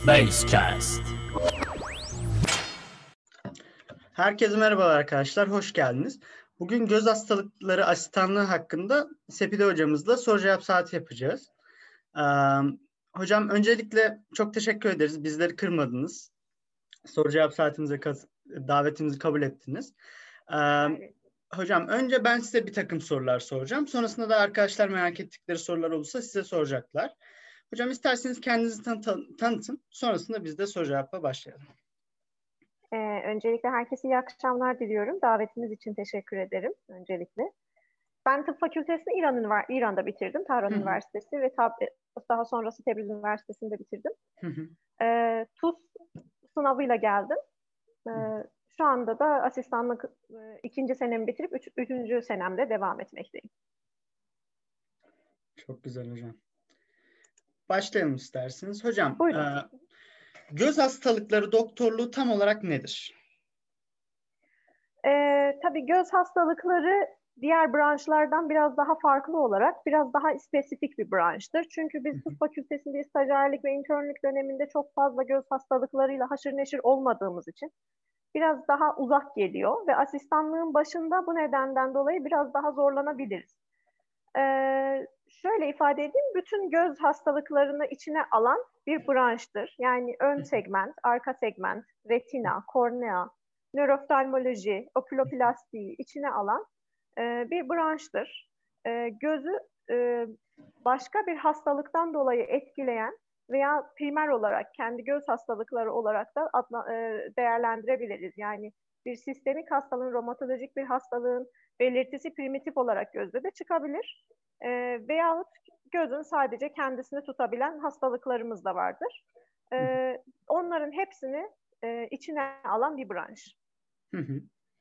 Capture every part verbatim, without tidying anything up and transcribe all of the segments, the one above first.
Basecast. Herkese merhabalar arkadaşlar, hoş geldiniz. Bugün göz hastalıkları asistanlığı hakkında Sepide hocamızla soru cevap saati yapacağız. Ee, hocam öncelikle çok teşekkür ederiz. Bizleri kırmadınız. Soru cevap saatimize davetimizi kabul ettiniz. Ee, hocam önce ben size bir takım sorular soracağım. Sonrasında da arkadaşlar merak ettikleri sorular olursa size soracaklar. Hocam isterseniz kendinizi tan- tanıtın. Sonrasında biz de soru cevapla başlayalım. Ee, öncelikle herkese iyi akşamlar diliyorum. Davetiniz için teşekkür ederim öncelikle. Ben tıp fakültesini İran Ünivers- İran'da bitirdim. Tahran Üniversitesi ve tab- daha sonrası Tebriz Üniversitesi'nde bitirdim. Hı hı. Ee, TUS sınavıyla geldim. Ee, şu anda da asistanlık e, ikinci senemi bitirip üç, üçüncü senemde devam etmekteyim. Çok güzel hocam. Başlayalım isterseniz. Hocam, Buyurun. e, göz hastalıkları doktorluğu tam olarak nedir? Ee, tabii göz hastalıkları diğer branşlardan biraz daha farklı olarak biraz daha spesifik bir branştır. Çünkü biz tıp fakültesinde stajyerlik ve internlük döneminde çok fazla göz hastalıklarıyla haşır neşir olmadığımız için biraz daha uzak geliyor ve asistanlığın başında bu nedenden dolayı biraz daha zorlanabiliriz. Ee, şöyle ifade edeyim, bütün göz hastalıklarını içine alan bir branştır. Yani ön segment, arka segment, retina, kornea, nöroftalmoloji, oküloplastiği içine alan e, bir branştır. E, gözü e, başka bir hastalıktan dolayı etkileyen veya primer olarak kendi göz hastalıkları olarak da adla, e, değerlendirebiliriz. Yani bir sistemik hastalığın, romatolojik bir hastalığın belirtisi primitif olarak gözde de çıkabilir. E, veyahut gözün sadece kendisini tutabilen hastalıklarımız da vardır. E, onların hepsini e, içine alan bir branş. Hı hı.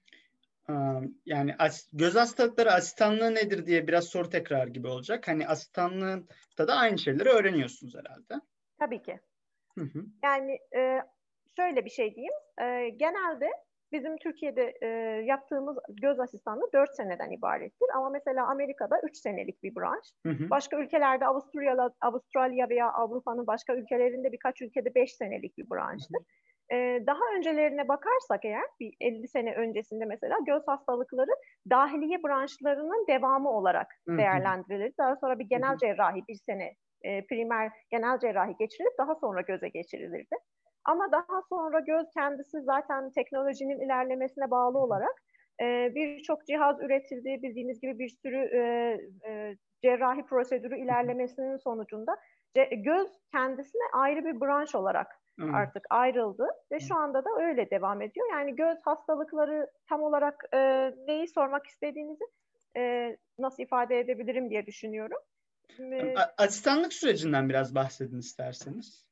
Yani göz hastalıkları asistanlığı nedir diye biraz soru tekrar gibi olacak. Hani asistanlığında da aynı şeyleri öğreniyorsunuz herhalde. Tabii ki. Hı hı. Yani e, şöyle bir şey diyeyim. E, genelde bizim Türkiye'de e, yaptığımız göz asistanlığı dört seneden ibarettir. Ama mesela Amerika'da üç senelik bir branş. Hı hı. Başka ülkelerde Avustralya, Avustralya veya Avrupa'nın başka ülkelerinde birkaç ülkede beş senelik bir branştır. Hı hı. Daha öncelerine bakarsak eğer, bir elli sene öncesinde mesela göz hastalıkları dahiliye branşlarının devamı olarak değerlendirilirdi. Daha sonra bir genel cerrahi bir sene e, primer genel cerrahi geçirilip daha sonra göze geçirilirdi. Ama daha sonra göz kendisi zaten teknolojinin ilerlemesine bağlı olarak e, birçok cihaz üretildi. Bildiğiniz gibi bir sürü e, e, cerrahi prosedürü ilerlemesinin sonucunda göz kendisine ayrı bir branş olarak artık ayrıldı ve şu anda da öyle devam ediyor. Yani göz hastalıkları tam olarak e, neyi sormak istediğinizi e, nasıl ifade edebilirim diye düşünüyorum. Asistanlık sürecinden biraz bahsedin isterseniz.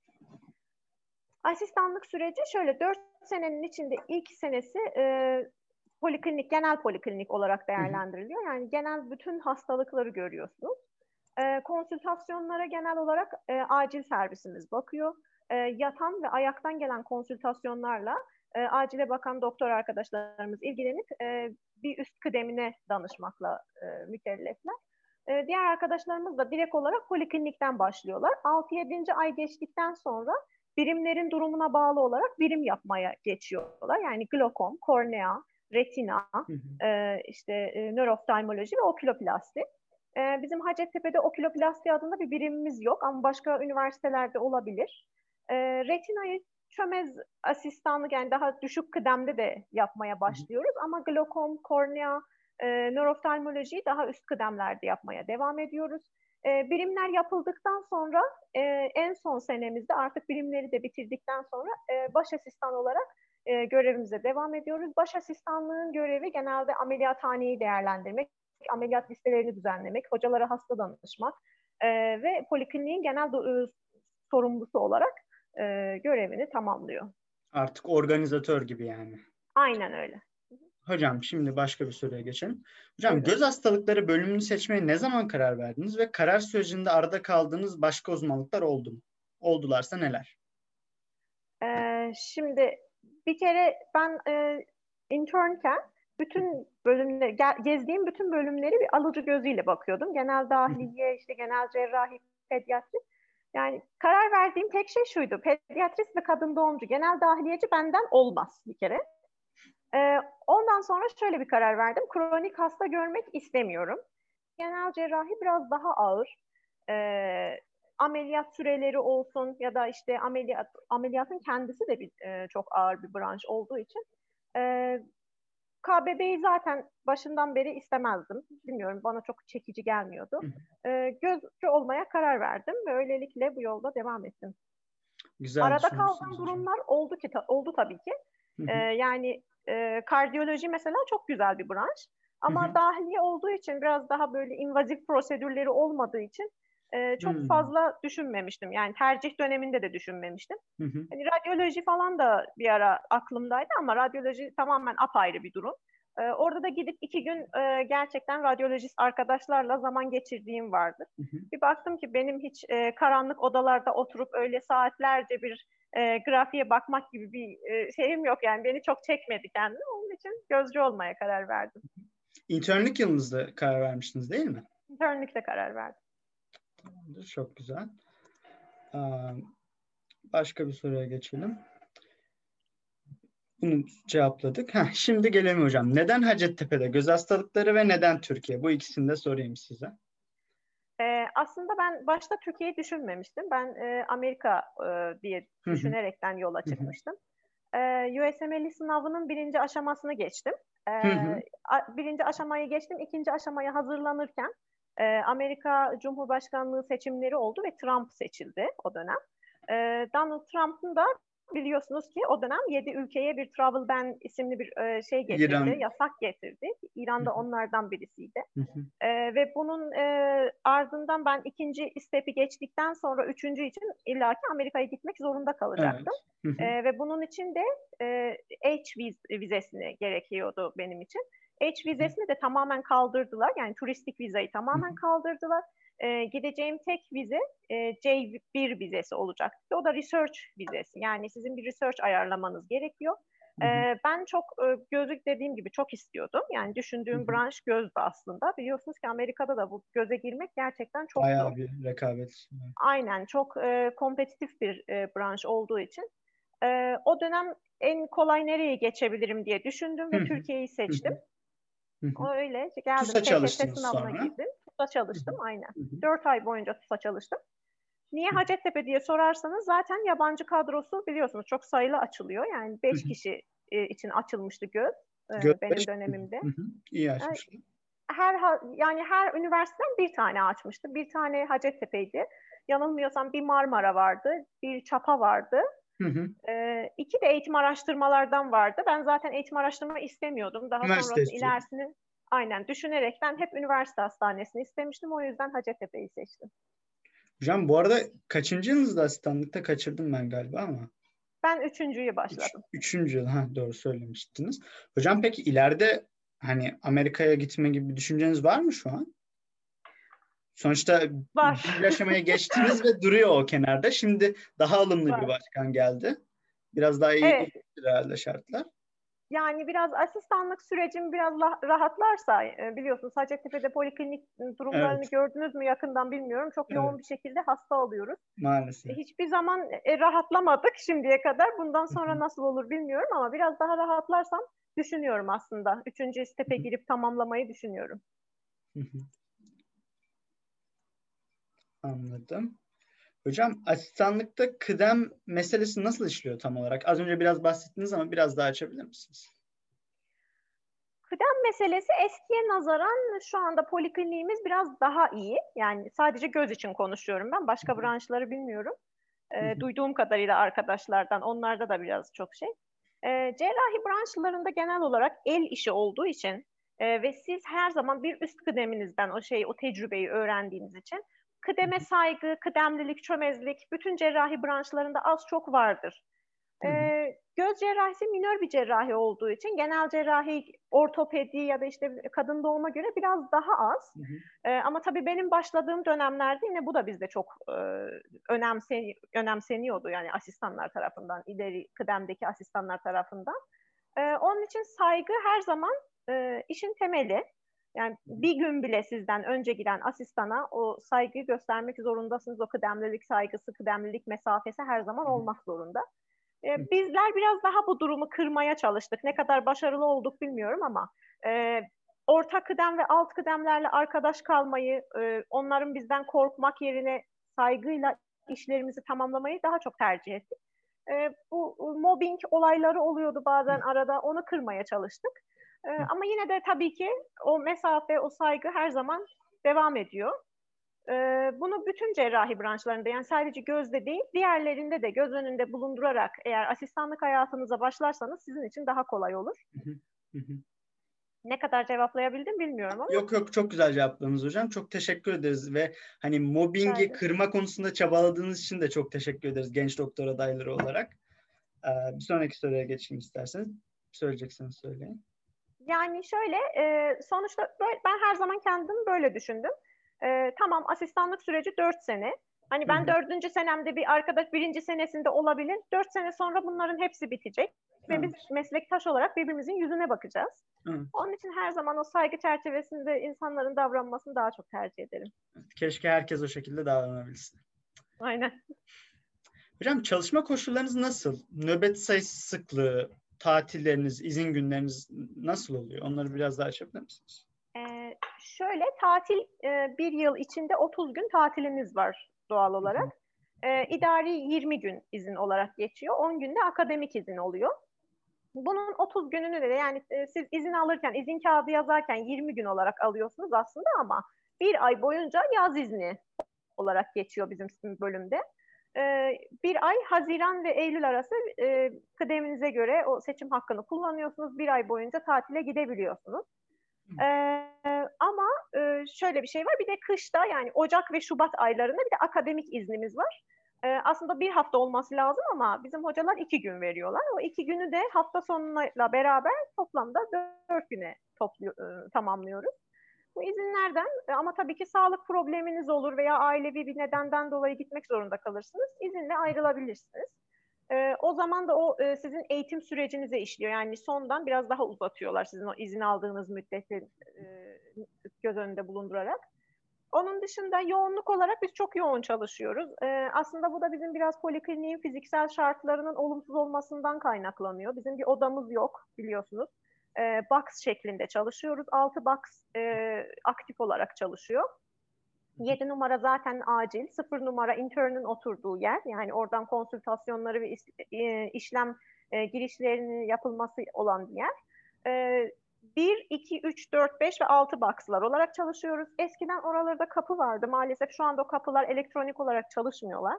Asistanlık süreci şöyle, dört senenin içinde ilk senesi e, poliklinik, genel poliklinik olarak değerlendiriliyor. Yani genel bütün hastalıkları görüyorsunuz. E, konsültasyonlara genel olarak e, acil servisimiz bakıyor. E, yatan ve ayaktan gelen konsültasyonlarla e, acile bakan doktor arkadaşlarımız ilgilenip e, bir üst kıdemine danışmakla e, mükellefler. E, diğer arkadaşlarımız da direkt olarak poliklinikten başlıyorlar. altı yedinci ay geçtikten sonra birimlerin durumuna bağlı olarak birim yapmaya geçiyorlar. Yani glokom, kornea, retina, hı hı. E, işte e, nöroftalmoloji ve oküloplasti. E, bizim Hacettepe'de oküloplasti adında bir birimimiz yok ama başka üniversitelerde olabilir. E, retinayı çömez asistanlık, yani daha düşük kıdemde de yapmaya başlıyoruz. Hı hı. Ama glokom, kornea, e, nöroftalmolojiyi daha üst kıdemlerde yapmaya devam ediyoruz. E, birimler yapıldıktan sonra e, en son senemizde artık birimleri de bitirdikten sonra e, baş asistan olarak e, görevimize devam ediyoruz. Baş asistanlığın görevi genelde ameliyathaneyi değerlendirmek, ameliyat listelerini düzenlemek, hocalara hasta danışmak e, ve polikliniğin genel do- e, sorumlusu olarak e, görevini tamamlıyor. Artık organizatör gibi yani. Aynen öyle. Hocam şimdi başka bir soruya geçelim. Hocam Buyurun. Göz hastalıkları bölümünü seçmeye ne zaman karar verdiniz ve karar sürecinde arada kaldığınız başka uzmanlıklar oldu mu? Oldularsa neler? Ee, şimdi bir kere ben e, internken bütün bölümleri, gezdiğim bütün bölümleri bir alıcı gözüyle bakıyordum. Genel dahiliye, işte genel cerrahi, pediatri. Yani karar verdiğim tek şey şuydu. Pediatrist ve kadın doğumcu, genel dahiliyeci benden olmaz bir kere. Ee, ondan sonra şöyle bir karar verdim. Kronik hasta görmek istemiyorum. Genel cerrahi biraz daha ağır. Ee, ameliyat süreleri olsun ya da işte ameliyat ameliyatın kendisi de bir e, çok ağır bir branş olduğu için e, K B B'yi zaten başından beri istemezdim. Bilmiyorum, bana çok çekici gelmiyordu. E, gözcü olmaya karar verdim ve öylelikle bu yolda devam ettim. Güzel Arada kaldığım düşünmüşsünüz hocam. durumlar oldu ki oldu tabii ki. Hı E, hı, yani e, kardiyoloji mesela çok güzel bir branş. hı hı, Ama dahiliye olduğu için, biraz daha böyle invazif prosedürleri olmadığı için e, çok hı fazla düşünmemiştim. Yani tercih döneminde de düşünmemiştim. hı, hı. Hani radyoloji falan da bir ara aklımdaydı ama radyoloji tamamen apayrı bir durum. Ee, orada da gidip iki gün e, gerçekten radyolojist arkadaşlarla zaman geçirdiğim vardı. Hı hı. Bir baktım ki benim hiç e, karanlık odalarda oturup öyle saatlerce bir e, grafiğe bakmak gibi bir e, şeyim yok. Yani beni çok çekmedi kendime. Onun için gözcü olmaya karar verdim. İnternlük yılınızda karar vermiştiniz değil mi? İnternlikte karar verdim. Tamamdır, çok güzel. Aa, başka bir soruya geçelim. Bunu cevapladık. Heh, şimdi gelelim hocam. Neden Hacettepe'de göz hastalıkları ve neden Türkiye? Bu ikisini de sorayım size. Ee, aslında ben başta Türkiye'yi düşünmemiştim. Ben e, Amerika e, diye Hı hı, düşünerekten yola hı hı, çıkmıştım. Ee, U S M L E sınavının birinci aşamasını geçtim. hı Ee, hı, a- birinci aşamayı geçtim. İkinci aşamaya hazırlanırken e, Amerika Cumhurbaşkanlığı seçimleri oldu ve Trump seçildi o dönem. Ee, Donald Trump'ın da biliyorsunuz ki o dönem yedi ülkeye bir travel ban isimli bir e, şey getirdi, İran. yasak getirdi. Hı İran'da hı, onlardan birisiydi. hı hı, Ee, ve bunun e, ardından ben ikinci stepi geçtikten sonra üçüncü için illaki Amerika'ya gitmek zorunda kalacaktım. evet. Hı hı, Ee, ve bunun için de e, H viz- vizesini gerekiyordu benim için. H vizesini de tamamen kaldırdılar. Yani turistik vizayı hı tamamen hı, kaldırdılar. Ee, gideceğim tek vize e, C bir vizesi olacak. O da research vizesi. Yani sizin bir research ayarlamanız gerekiyor. hı hı, Ee, ben çok e, gözlük, dediğim gibi, çok istiyordum. Yani hı düşündüğüm hı. branş gözdü aslında. Biliyorsunuz ki Amerika'da da bu göze girmek gerçekten çok zor. Bayağı bir rekabet. Aynen, çok e, kompetitif bir e, branş olduğu için. E, o dönem en kolay nereye geçebilirim diye düşündüm Hı ve hı, Türkiye'yi hı seçtim. hı, hı hı. O öyle geldim, TUS'a T S S çalıştınız sınavına sonra. girdim. TUS'a Hı çalıştım hı, aynen. hı hı, Dört ay boyunca TUS'a çalıştım. Niye hı hı, Hacettepe diye sorarsanız, zaten yabancı kadrosu biliyorsunuz çok sayılı açılıyor. Yani hı beş hı. kişi e, için açılmıştı göz e, benim Gökbeş. Hı dönemimde. hı, iyi Yani açmışlar. her yani her üniversiteden bir tane açmıştı. Bir tane Hacettepe'ydi. Yanılmıyorsam bir Marmara vardı, bir Çapa vardı. Hı hı. Ee, iki de eğitim araştırmalardan vardı. Ben zaten eğitim araştırma istemiyordum. Daha Üniversite sonrasını, istiyordum. ilerisini aynen düşünerekten hep üniversite hastanesini istemiştim. O yüzden Hacettepe'yi seçtim. Hocam bu arada kaçıncı yılınızda asistanlıkta kaçırdım ben galiba ama. Ben üçüncüyü Üç, başladım. üçüncü yıl. Ha, doğru söylemiştiniz. Hocam peki ileride hani Amerika'ya gitme gibi bir düşünceniz var mı şu an? Sonuçta Var. bir aşamaya geçtiniz ve duruyor o kenarda. Şimdi daha ılımlı bir Var. başkan geldi. Biraz daha iyi, iyi Evet. herhalde şartlar. Yani biraz asistanlık sürecim biraz la- rahatlarsa, e, biliyorsunuz Hacettepe'de poliklinik durumlarını Evet, gördünüz mü yakından bilmiyorum. Çok yoğun evet. bir şekilde hasta alıyoruz. E, Maalesef. Hiçbir zaman e, rahatlamadık şimdiye kadar. Bundan Hı hı, sonra nasıl olur bilmiyorum ama biraz daha rahatlarsam düşünüyorum aslında. Üçüncü hı step'e hı, girip tamamlamayı düşünüyorum. hı hı. Anladım. Hocam asistanlıkta kıdem meselesi nasıl işliyor tam olarak? Az önce biraz bahsettiniz ama biraz daha açabilir misiniz? Kıdem meselesi eskiye nazaran şu anda polikliniğimiz biraz daha iyi. Yani sadece göz için konuşuyorum ben. Hı Başka hı, branşları bilmiyorum. hı E, hı, duyduğum kadarıyla arkadaşlardan, onlarda da biraz çok şey. E, cerrahi branşlarında genel olarak el işi olduğu için e, ve siz her zaman bir üst kıdeminizden o şeyi, o tecrübeyi öğrendiğiniz için hı kıdeme saygı, kıdemlilik, çömezlik bütün cerrahi branşlarında az çok vardır. hı, hı Ee, göz cerrahisi minör bir cerrahi olduğu için genel cerrahi, ortopedi ya da işte kadın doğuma göre biraz daha az. hı, hı. Ee, ama tabii benim başladığım dönemlerde yine bu da bizde çok e, önemse, önemseniyordu, yani asistanlar tarafından, ileri kıdemdeki asistanlar tarafından. Ee, onun için saygı her zaman e, işin temeli. Yani bir gün bile sizden önce giden asistana o saygıyı göstermek zorundasınız. O kıdemlilik saygısı, kıdemlilik mesafesi her zaman olmak zorunda. E, bizler biraz daha bu durumu kırmaya çalıştık. Ne kadar başarılı olduk bilmiyorum ama e, orta kıdem ve alt kıdemlerle arkadaş kalmayı, e, onların bizden korkmak yerine saygıyla işlerimizi tamamlamayı daha çok tercih ettik. E, bu mobbing olayları oluyordu bazen arada, onu kırmaya çalıştık. E, ama yine de tabii ki o mesafe, o saygı her zaman devam ediyor. E, bunu bütün cerrahi branşlarında, yani sadece gözde değil, diğerlerinde de göz önünde bulundurarak eğer asistanlık hayatınıza başlarsanız sizin için daha kolay olur. Ne kadar cevaplayabildim bilmiyorum ama. Yok yok, çok güzel cevapladınız hocam. Çok teşekkür ederiz ve hani mobbingi Güzeldi. kırma konusunda çabaladığınız için de çok teşekkür ederiz genç doktor adayları olarak. Ee, bir sonraki soruya geçeyim isterseniz. Söyleyeceksiniz söyleyin. Yani şöyle, e, sonuçta böyle, ben her zaman kendim böyle düşündüm. E, tamam, asistanlık süreci dört sene. Hani ben dördüncü senemde bir arkadaş birinci senesinde olabilir. Dört sene sonra bunların hepsi bitecek. Ve biz meslektaş olarak birbirimizin yüzüne bakacağız. Evet. Onun için her zaman o saygı çerçevesinde insanların davranmasını daha çok tercih ederim. Keşke herkes o şekilde davranabilsin. Aynen. Hocam, çalışma koşullarınız nasıl? Nöbet sayısı, sıklığı, tatilleriniz, izin günleriniz nasıl oluyor? Onları biraz daha açabilir misiniz? Ee, şöyle, tatil e, bir yıl içinde otuz gün tatiliniz var doğal olarak. Ee, idari yirmi gün izin olarak geçiyor. on günde akademik izin oluyor. Bunun otuz gününü de, yani e, siz izin alırken, izin kağıdı yazarken yirmi gün olarak alıyorsunuz aslında ama bir ay boyunca yaz izni olarak geçiyor bizim bölümde. Ee, bir ay Haziran ve Eylül arası e, kıdeminize göre o seçim hakkını kullanıyorsunuz. Bir ay boyunca tatile gidebiliyorsunuz. Ee, ama e, şöyle bir şey var. Bir de kışta, yani Ocak ve Şubat aylarında bir de akademik iznimiz var. Ee, aslında bir hafta olması lazım ama bizim hocalar iki gün veriyorlar. O iki günü de hafta sonuyla beraber toplamda dört güne toplu, e, tamamlıyoruz. Bu izinlerden e, ama tabii ki sağlık probleminiz olur veya ailevi bir nedenden dolayı gitmek zorunda kalırsınız. İzinle ayrılabilirsiniz. E, o zaman da o e, sizin eğitim sürecinize işliyor. Yani sondan biraz daha uzatıyorlar sizin o izin aldığınız müddeti e, göz önünde bulundurarak. Onun dışında yoğunluk olarak biz çok yoğun çalışıyoruz. E, aslında bu da bizim biraz polikliniğin fiziksel şartlarının olumsuz olmasından kaynaklanıyor. Bizim bir odamız yok, biliyorsunuz. E, box şeklinde çalışıyoruz. altı box e, aktif olarak çalışıyor. yedi numara zaten acil. sıfır numara intern'ün oturduğu yer. Yani oradan konsültasyonları ve işlem e, girişlerinin yapılması olan bir yer. E, bir, iki, üç, dört, beş ve altı box'lar olarak çalışıyoruz. Eskiden oralarda kapı vardı. Maalesef şu anda o kapılar elektronik olarak çalışmıyorlar.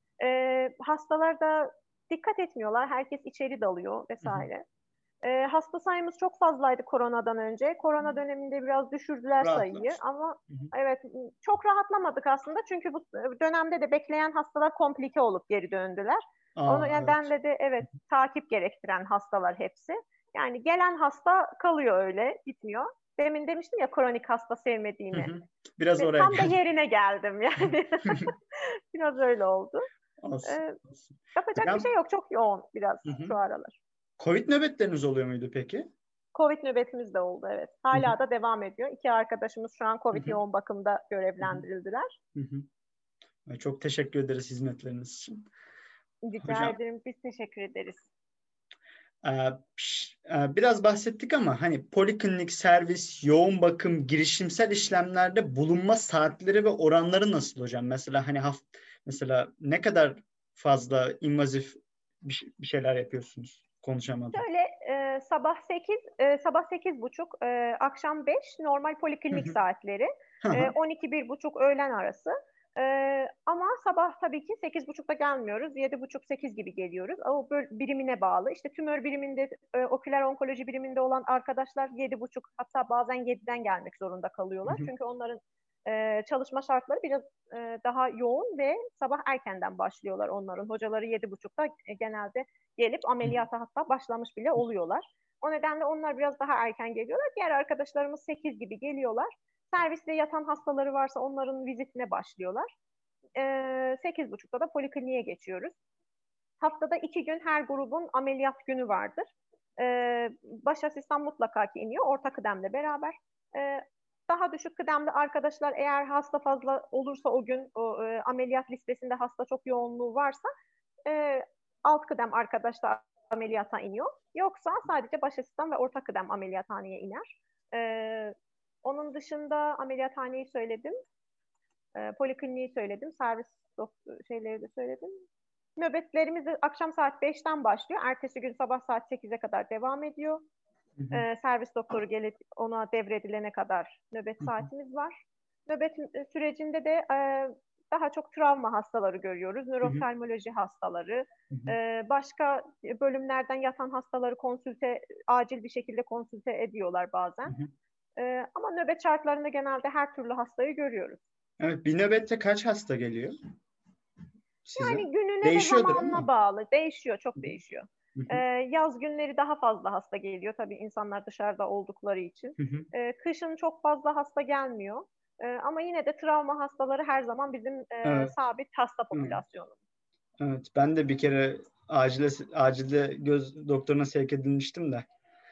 E, hastalar da dikkat etmiyorlar. Herkes içeri dalıyor vesaire. E, hasta sayımız çok fazlaydı koronadan önce. Korona döneminde biraz düşürdüler sayıyı ama hı hı. Evet, çok rahatlamadık aslında çünkü bu dönemde de bekleyen hastalar komplike olup geri döndüler. Aa, Onu yani evet. Ben de evet takip gerektiren hastalar hepsi. Yani gelen hasta kalıyor, öyle gitmiyor. Demin demiştim ya kronik hasta sevmediğimi. Hı hı. Biraz oraya tam geldim. da yerine geldim yani. Biraz öyle oldu. Olsun, ee, olsun. Yapacak Hocam, bir şey yok. Çok yoğun biraz hı hı. şu aralar. Covid nöbetleriniz oluyor muydu peki? Covid nöbetimiz de oldu, evet. Hala hı hı. da devam ediyor. İki arkadaşımız şu an Covid hı hı. yoğun bakımda görevlendirildiler. Hı hı. Çok teşekkür ederiz hizmetleriniz için. Rica Hocam, ederim. Biz teşekkür ederiz. Biraz bahsettik ama hani poliklinik, servis, yoğun bakım, girişimsel işlemlerde bulunma saatleri ve oranları nasıl hocam? Mesela hani haft mesela ne kadar fazla invazif bir şeyler yapıyorsunuz? Konuşamadım. Şöyle e, sabah sekiz, e, sabah sekiz buçuk, e, akşam beş normal poliklinik saatleri. E, on iki bir buçuk öğlen arası. Ee, ama sabah tabii ki sekiz buçukta gelmiyoruz. yedi buçuk sekiz gibi geliyoruz. O birimine bağlı. İşte tümör biriminde, e, oküler onkoloji biriminde olan arkadaşlar yedi buçuk, hatta bazen yediden gelmek zorunda kalıyorlar. Hı hı. Çünkü onların e, çalışma şartları biraz e, daha yoğun ve sabah erkenden başlıyorlar onların. Hocaları yedi buçukta e, genelde gelip ameliyata hatta başlamış bile oluyorlar. O nedenle onlar biraz daha erken geliyorlar. Diğer arkadaşlarımız sekiz gibi geliyorlar. Serviste yatan hastaları varsa onların vizitine başlıyorlar. Ee, sekiz buçukta da polikliniğe geçiyoruz. Haftada iki gün her grubun ameliyat günü vardır. Ee, baş asistan mutlaka ki iniyor, orta kıdemle beraber. Ee, daha düşük kıdemli arkadaşlar eğer hasta fazla olursa o gün o, e, ameliyat listesinde hasta çok yoğunluğu varsa e, alt kıdem arkadaşlar ameliyata iniyor. Yoksa sadece baş asistan ve orta kıdem ameliyathaneye iner. E, onun dışında ameliyathaneyi söyledim. E, polikliniği söyledim. Servis şeyleri de söyledim. Nöbetlerimiz akşam saat beşten başlıyor. Ertesi gün sabah saat sekize kadar devam ediyor. Hı hı. Ee, servis doktoru gelip ona devredilene kadar nöbet Hı hı. saatimiz var. Nöbet sürecinde de e, daha çok travma hastaları görüyoruz. Nörooftalmoloji hastaları. Hı hı. E, başka bölümlerden yatan hastaları konsülte, acil bir şekilde konsülte ediyorlar bazen. Hı hı. E, ama nöbet şartlarında genelde her türlü hastayı görüyoruz. Evet, bir nöbette kaç hasta geliyor size? Yani gününe ve Değişiyordur zamanına ama. bağlı. Değişiyor, çok değişiyor. Hı Ee, hı. yaz günleri daha fazla hasta geliyor. Tabii insanlar dışarıda oldukları için. Hı hı. Ee, kışın çok fazla hasta gelmiyor. Ee, ama yine de travma hastaları her zaman bizim e, Evet. sabit hasta Hı. popülasyonu. Evet, ben de bir kere acile acilde göz doktoruna sevk edilmiştim de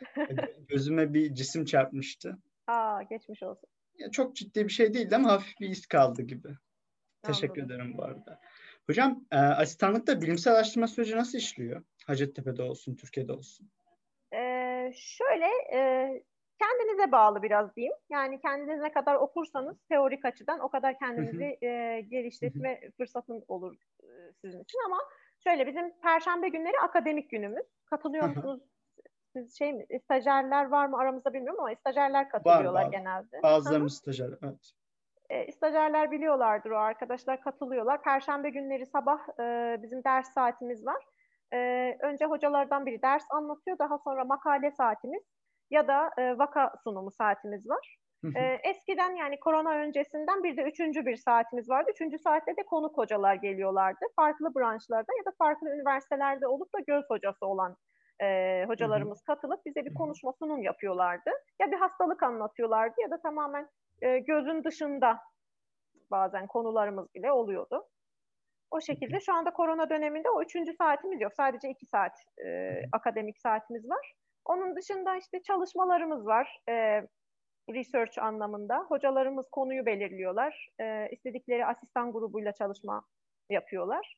gözüme bir cisim çarpmıştı. Aa, geçmiş olsun. Ya, çok ciddi bir şey değildi ama hafif bir iz kaldı gibi. Teşekkür Anladım. ederim bu arada. Hocam, e, asistanlıkta bilimsel araştırma süreci nasıl işliyor? Hacettepe'de olsun, Türkiye'de olsun. Ee, şöyle e, kendinize bağlı biraz diyeyim. Yani kendiniz ne kadar okursanız teorik açıdan o kadar Hı hı. kendinizi e, Hı hı. geliştirme fırsatın olur e, sizin için. Ama şöyle bizim Perşembe günleri akademik günümüz. Katılıyor Hı hı. musunuz? Siz şey mi, stajyerler var mı aramızda bilmiyorum ama stajyerler Var katılıyorlar bazı. genelde. Hı hı. Bazılarımız stajyer. Evet. E, stajyerler biliyorlardır o arkadaşlar katılıyorlar. Perşembe günleri sabah e, bizim ders saatimiz var. E, önce hocalardan biri ders anlatıyor. Daha sonra makale saatimiz ya da e, vaka sunumu saatimiz var. Hı E, hı. eskiden yani korona öncesinden bir de üçüncü bir saatimiz vardı. Üçüncü saatte de konuk hocalar geliyorlardı. Farklı branşlarda ya da farklı üniversitelerde olup da göz hocası olan e, Hı hı. hocalarımız katılıp bize bir Hı hı. konuşma sunum yapıyorlardı. Ya bir hastalık anlatıyorlardı ya da tamamen e, gözün dışında bazen konularımız bile oluyordu. O şekilde şu anda korona döneminde o üçüncü saatimiz yok. Sadece iki saat e, akademik saatimiz var. Onun dışında işte çalışmalarımız var. E, research anlamında. Hocalarımız konuyu belirliyorlar. E, istedikleri asistan grubuyla çalışma yapıyorlar.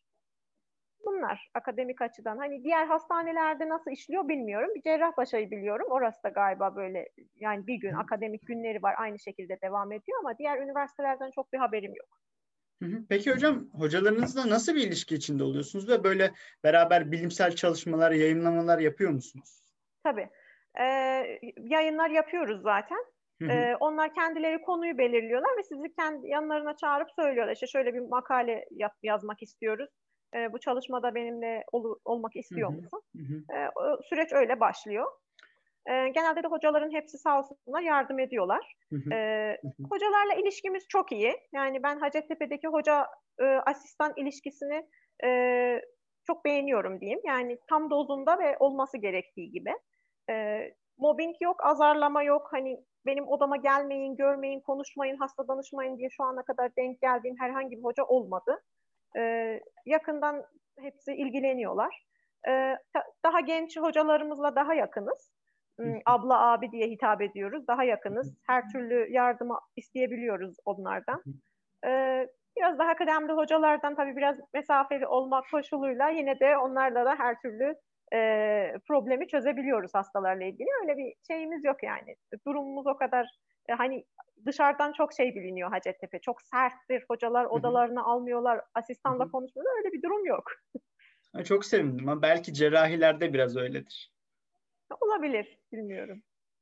Bunlar akademik açıdan. Hani diğer hastanelerde nasıl işliyor bilmiyorum. Bir Cerrahpaşa'yı biliyorum. Orası da galiba böyle yani bir gün akademik günleri var. Aynı şekilde devam ediyor ama diğer üniversitelerden çok bir haberim yok. Hı hı. Peki hocam, hocalarınızla nasıl bir ilişki içinde oluyorsunuz ve böyle beraber bilimsel çalışmalar, yayınlamalar yapıyor musunuz? Tabii. Ee, yayınlar yapıyoruz zaten. Hı hı. Ee, onlar kendileri konuyu belirliyorlar ve sizi kendi yanlarına çağırıp söylüyorlar. İşte şöyle bir makale yap, yazmak istiyoruz. Ee, bu çalışmada benimle ol, olmak Hı istiyor hı. musun? Hı hı. Ee, o süreç öyle başlıyor. Ee, genelde de hocaların hepsi sağ olsunlar yardım ediyorlar. Hı hı. Ee, Hı hı. hocalarla ilişkimiz çok iyi. Yani ben Hacettepe'deki hoca e, asistan ilişkisini e, çok beğeniyorum diyeyim. Yani tam dozunda ve olması gerektiği gibi. E, mobbing yok, azarlama yok. Hani benim odama gelmeyin, görmeyin, konuşmayın, hasta danışmayın diye şu ana kadar denk geldiğim herhangi bir hoca olmadı. E, yakından hepsi ilgileniyorlar. E, daha genç hocalarımızla daha yakınız. Abla, abi diye hitap ediyoruz. Daha yakınız. Her türlü yardımı isteyebiliyoruz onlardan. E, biraz daha kıdemli hocalardan tabii biraz mesafeli olmak koşuluyla yine de onlarla da her türlü e, problemi çözebiliyoruz hastalarla ilgili. Öyle bir şeyimiz yok yani. Durumumuz o kadar e, hani dışarıdan çok şey biliniyor Hacettepe. Çok serttir. Hocalar Hı hı. odalarını almıyorlar. Hı Asistanla hı. konuşmuyorlar. Öyle bir durum yok. Ha, çok sevindim ama belki cerrahilerde biraz öyledir. Olabilir. Bilmiyorum.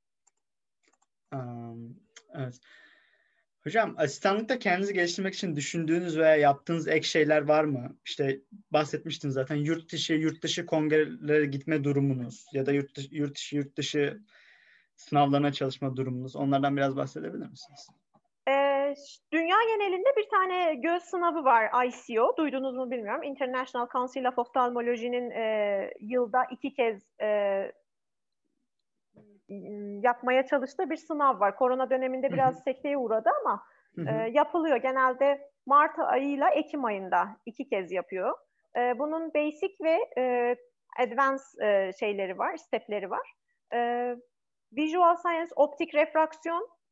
Um, evet. Hocam, asistanlıkta kendinizi geliştirmek için düşündüğünüz veya yaptığınız ek şeyler var mı? İşte bahsetmiştiniz zaten, yurt dışı, yurt dışı kongrelere gitme durumunuz ya da yurt dışı, yurt dışı, yurt dışı sınavlarına çalışma durumunuz. Onlardan biraz bahsedebilir misiniz? Ee, dünya genelinde bir tane göz sınavı var I C O. Duydunuz mu bilmiyorum. International Council of Ophthalmology'nin e, yılda iki kez e, yapmaya çalıştığı bir sınav var. Korona döneminde Hı hı. biraz sekteye uğradı ama Hı e, hı. yapılıyor. Genelde Mart ayıyla Ekim ayında iki kez yapıyor. E, bunun basic ve e, advanced e, şeyleri var, stepleri var. E, Visual Science, optik refraksiyon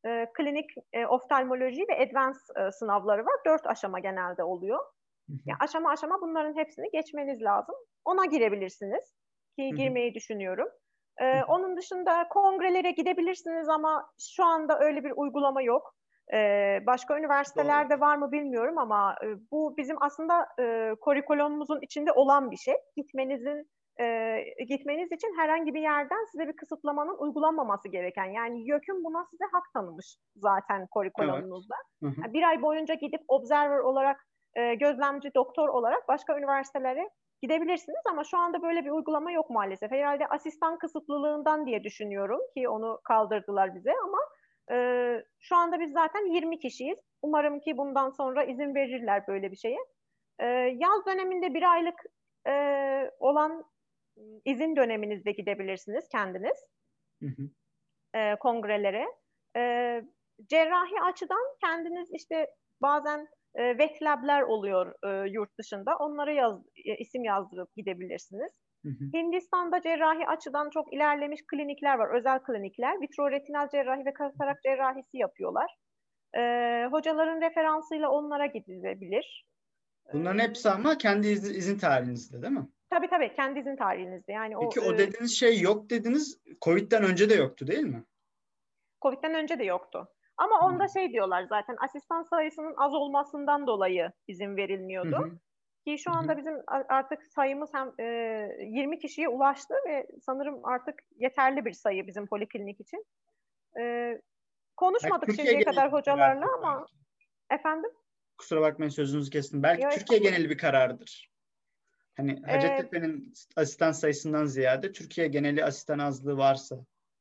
e, klinik e, oftalmoloji ve advanced e, sınavları var. Dört aşama genelde oluyor. Hı hı. Yani aşama aşama bunların hepsini geçmeniz lazım. Ona girebilirsiniz ki Hı hı. girmeyi düşünüyorum. Ee, Hı hı. onun dışında kongrelere gidebilirsiniz ama şu anda öyle bir uygulama yok. Ee, başka üniversitelerde Doğru. var mı bilmiyorum ama e, bu bizim aslında e, kurikulumumuzun içinde olan bir şey. Gitmenizin e, gitmeniz için herhangi bir yerden size bir kısıtlamanın uygulanmaması gereken. Yani YÖK'ün buna size hak tanımış zaten Evet. kurikulumunuzda. Hı hı. Yani bir ay boyunca gidip observer olarak, e, gözlemci doktor olarak başka üniversitelere gidebilirsiniz ama şu anda böyle bir uygulama yok maalesef. Herhalde asistan kısıtlılığından diye düşünüyorum ki onu kaldırdılar bize ama e, şu anda biz zaten yirmi kişiyiz. Umarım ki bundan sonra izin verirler böyle bir şeye. E, yaz döneminde bir aylık e, olan izin döneminizde gidebilirsiniz kendiniz Hı hı. e, kongrelere. E, cerrahi açıdan kendiniz işte bazen e, wet lab'ler oluyor e, yurt dışında. Onlara yaz, e, isim yazdırıp gidebilirsiniz. Hı hı. Hindistan'da cerrahi açıdan çok ilerlemiş klinikler var, özel klinikler. Vitroretinal cerrahi ve katarak cerrahisi yapıyorlar. E, hocaların referansıyla onlara gidilebilir. E, Bunların hepsi ama kendi izin, izin tarihinizde değil mi? tabii tabii kendi izin tarihinizde. Yani Peki o o e, dediğiniz şey yok dediniz. Covid'den önce de yoktu değil mi? Covid'den önce de yoktu. Ama Hı onda şey diyorlar zaten asistan sayısının az olmasından dolayı izin hı. verilmiyordu. Hı Ki şu hı. anda bizim artık sayımız hem e, yirmi kişiye ulaştı ve sanırım artık yeterli bir sayı bizim poliklinik için. E, Belki konuşmadık Türkiye şimdiye geneli kadar bir hocalarla karardır ama belki. efendim? Kusura bakmayın sözünüzü kestim. Belki Yok Türkiye estağfurullah. geneli bir karardır. Hani E, Hacettepe'nin asistan sayısından ziyade Türkiye geneli asistan azlığı varsa.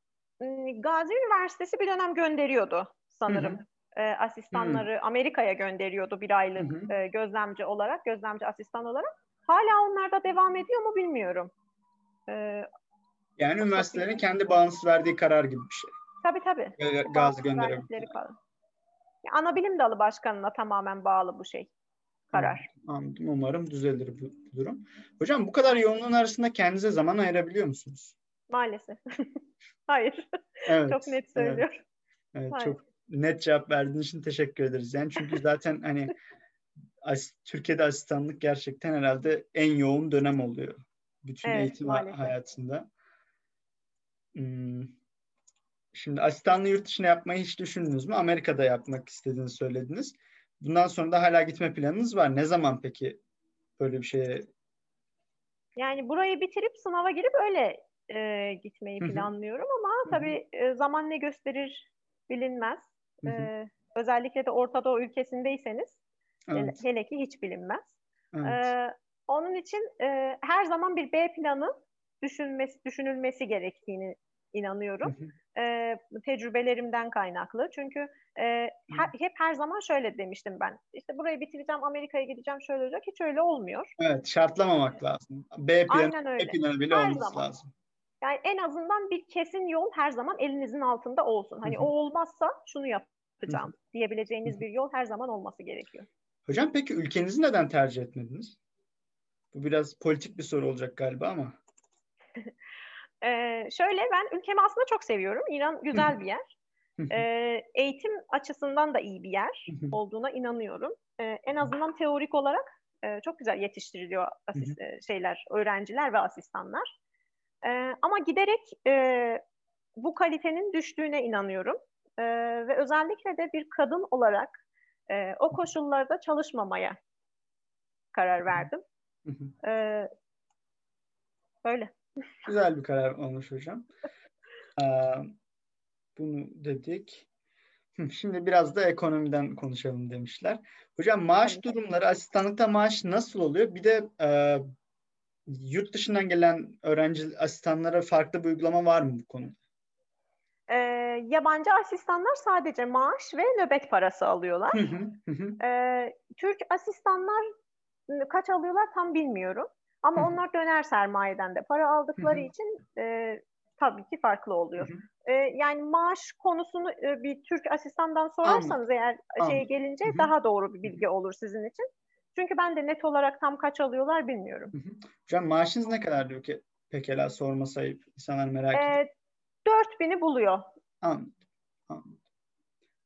Gazi Üniversitesi bir dönem gönderiyordu Hı sanırım. hı. E, Hı asistanları Amerika'ya gönderiyordu bir hı. aylık Hı. e, gözlemci olarak, gözlemci asistan olarak. Hala onlar da devam ediyor mu bilmiyorum. E, Yani çok üniversitelerin bilmiyorum. kendi bağımsız verdiği karar gibi bir şey. Tabii tabii. Ga- Gazı Bağımsız gönderebilirler. verdikleri karar. Ana bilim dalı başkanına tamamen bağlı bu şey, Anladım, karar. anladım. Umarım düzelir bu, bu durum. Hocam bu kadar yoğunluğun arasında kendinize zaman ayırabiliyor musunuz? Maalesef. Hayır. Çok Evet, net evet, söylüyorum. evet. Hayır. Çok net cevap verdiğiniz için teşekkür ederiz. Yani çünkü zaten hani as- Türkiye'de asistanlık gerçekten herhalde en yoğun dönem oluyor. Bütün Evet, eğitim ha- maalesef. hayatında. Hmm. Şimdi asistanlığı yurt dışına yapmayı hiç düşündünüz mü? Amerika'da yapmak istediğinizi söylediniz. Bundan sonra da hala gitme planınız var. Ne zaman peki böyle bir şeye? Yani burayı bitirip sınava girip öyle e, gitmeyi Hı hı, planlıyorum ama hı hı, tabii e, zaman ne gösterir bilinmez. hı hı. E, özellikle de Orta Doğu ülkesindeyseniz hele, Evet, hele ki hiç bilinmez. E, evet. onun için e, her zaman bir B planı düşünmesi, düşünülmesi gerektiğini Hı inanıyorum. hı, E, tecrübelerimden kaynaklı. Çünkü e, hı. her- hep her zaman şöyle demiştim ben. İşte burayı bitireceğim, Amerika'ya gideceğim, şöyle olacak. Hiç öyle olmuyor. Evet, şartlamamak lazım. B planı, Aynen B öyle. planı bile Her olması zaman. lazım. Yani en azından bir kesin yol her zaman elinizin altında olsun. Hı Hani o hı, olmazsa şunu hı hı, yapacağım hı diyebileceğiniz hı. bir yol her zaman olması gerekiyor. Hocam peki ülkenizi neden tercih etmediniz? Bu biraz politik bir soru olacak galiba ama. Ee, şöyle ben ülkemi aslında çok seviyorum. İran Hı hı, güzel bir yer. hı hı, Ee, eğitim açısından da iyi bir hı yer hı, olduğuna inanıyorum. Ee, en azından teorik olarak e, çok güzel yetiştiriliyor hı hı. asist, e, şeyler, öğrenciler ve asistanlar. Ee, ama giderek e, bu kalitenin düştüğüne inanıyorum. Ee, ve özellikle de bir kadın olarak e, o koşullarda çalışmamaya karar verdim. Hı hı. Ee, öyle. Güzel bir karar olmuş hocam. Ee, bunu dedik. Hı, şimdi biraz da ekonomiden konuşalım demişler. Hocam maaş Tabii tabii. durumları, asistanlıkta maaş nasıl oluyor? Bir de e, yurt dışından gelen öğrenci asistanlara farklı bir uygulama var mı bu konuda? Ee, yabancı asistanlar sadece maaş ve nöbet parası Hı alıyorlar. hı, hı hı, Ee, Türk asistanlar kaç alıyorlar tam bilmiyorum. hı Ama hı, onlar döner sermayeden de para hı aldıkları hı, için e, tabii ki farklı hı oluyor. hı. E, yani maaş konusunu e, bir Türk asistandan Anladım, sorarsanız eğer şeye anladım. gelince Hı hı, daha doğru bir hı hı, bilgi olur sizin için. Çünkü ben de net olarak tam kaç alıyorlar bilmiyorum. hı hı. Hocam maaşınız ne kadar diyor ki? Pekala sorması ayıp. İnsanlar merak ediyor. E, dört bini buluyor. Anladım, anladım.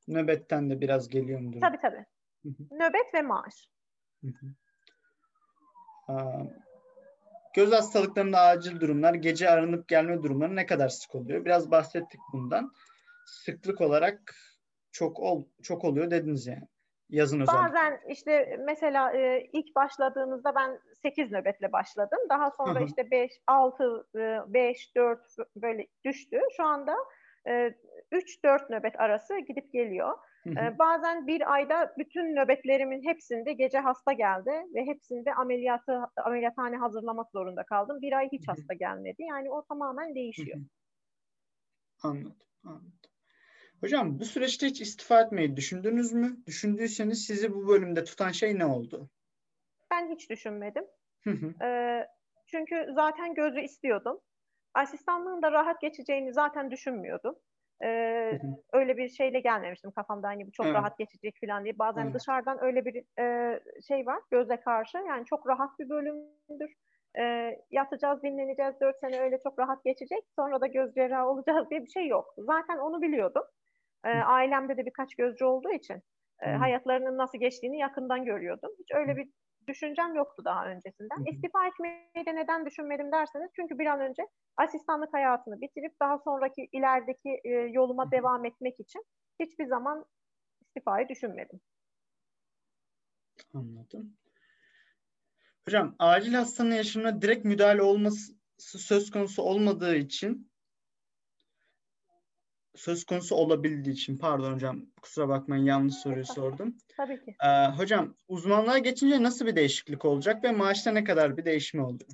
Nöbetten de biraz geliyor mudur? Tabii tabii. Hı hı. Nöbet ve maaş. Hı hı. Aa, göz hastalıklarında acil durumlar, gece aranıp gelme durumları ne kadar sık oluyor? Biraz bahsettik bundan. Sıklık olarak çok ol, çok oluyor dediniz yani. Yazın özellikle. Bazen işte mesela e, ilk başladığınızda ben sekiz nöbetle başladım. Daha sonra işte beş, altı, beş, dört böyle düştü. Şu anda e, üç dört nöbet arası gidip geliyor. E, bazen bir ayda bütün nöbetlerimin hepsinde gece hasta geldi ve hepsinde ameliyatı ameliyathane hazırlamak zorunda kaldım. Bir ay hiç hasta gelmedi. Yani o tamamen değişiyor. Anladım, anladım. Hocam bu süreçte hiç istifa etmeyi düşündünüz mü? Düşündüyseniz sizi bu bölümde tutan şey ne oldu? Ben hiç düşünmedim. Hı hı. E, çünkü zaten gözü istiyordum. Asistanlığın da rahat geçeceğini zaten düşünmüyordum. Ee, Hı hı. öyle bir şeyle gelmemiştim kafamda hani bu çok Evet, rahat geçecek falan diye. Bazen evet. dışarıdan öyle bir e, şey var göze karşı. Yani çok rahat bir bölümdür. Ee, yatacağız, dinleneceğiz, dört sene öyle çok rahat geçecek. Sonra da göz cerrahı olacağız diye bir şey yok. Zaten onu biliyordum. Ee, Hı ailemde de birkaç gözcü olduğu için e, hı. hayatlarının nasıl geçtiğini yakından görüyordum. Hiç Hı öyle bir düşüncem yoktu daha öncesinden. hı. İstifa etmeyi de neden düşünmedim derseniz çünkü bir an önce asistanlık hayatını bitirip daha sonraki ilerideki e, yoluma devam etmek için hiçbir zaman istifayı düşünmedim. Anladım. Hocam acil hastanın yaşamına direkt müdahale olması söz konusu olmadığı için söz konusu olabildiği için pardon hocam kusura bakmayın yanlış soruyu sordum. Tabii ki. Ee, hocam uzmanlığa geçince nasıl bir değişiklik olacak ve maaşta ne kadar bir değişme oluyor?